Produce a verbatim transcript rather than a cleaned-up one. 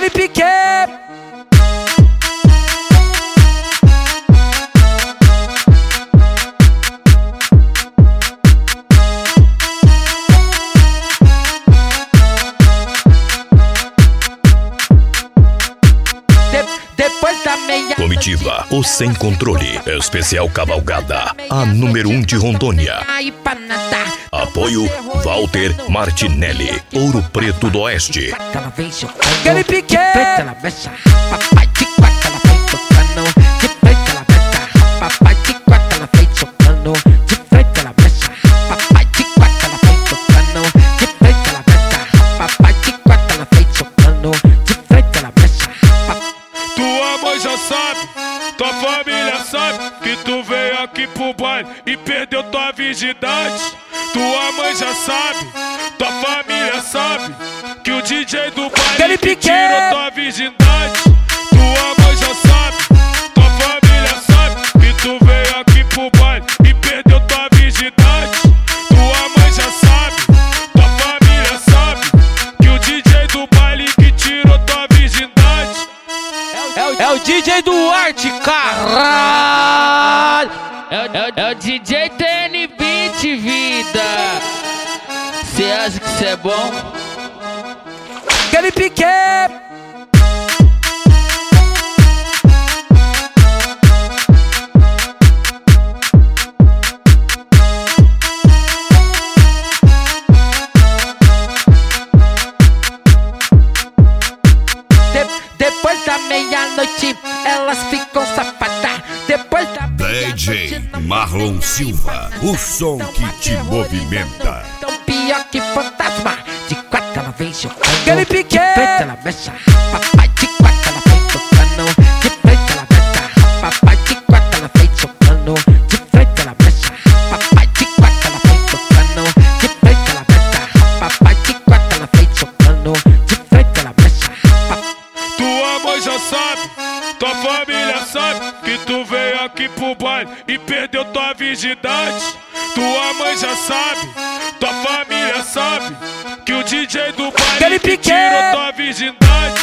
Aquele pique. Depois da meia Comitiva, o Sem Controle, especial cavalgada, a número um de Rondônia. Apoio Walter Martinelli, Ouro Preto do Oeste. Aquele pique. Já sabe, tua família sabe que tu veio aqui pro baile e perdeu tua virgindade. Tua mãe já sabe, tua família sabe que o D J do baile que tirou tua virgindade. Tua mãe já sabe, tua família sabe que tu veio aqui pro baile e perdeu tua virgindade. Tua mãe já sabe, tua família sabe que o D J do baile que tirou tua virgindade. É o D J Duarte, caralho! É, é, é o D J T N Beat, vida! Cê acha que cê é bom? Aquele pique! Depois da meia-noite, elas ficam safadas. Depois da D J Marlon Silva, o som que te movimenta. Tão pior que fantasma. De quatro ela vem chocando. Aquele pique. De frente ela mexe. Papai de quatro ela vem tocando. De frente ela mexe. Papai de quatro ela vem chocando. De frente ela mexe. Papai de quatro ela vem tocando. De frente ela mexe. Papai de quatro ela vem chocando. De frente ela mexe. Tua mãe já sabe, tua família sabe que tu veio aqui pro baile e perdeu tua virgindade. Tua mãe já sabe, tua família sabe que o D J do baile que tirou tua virgindade.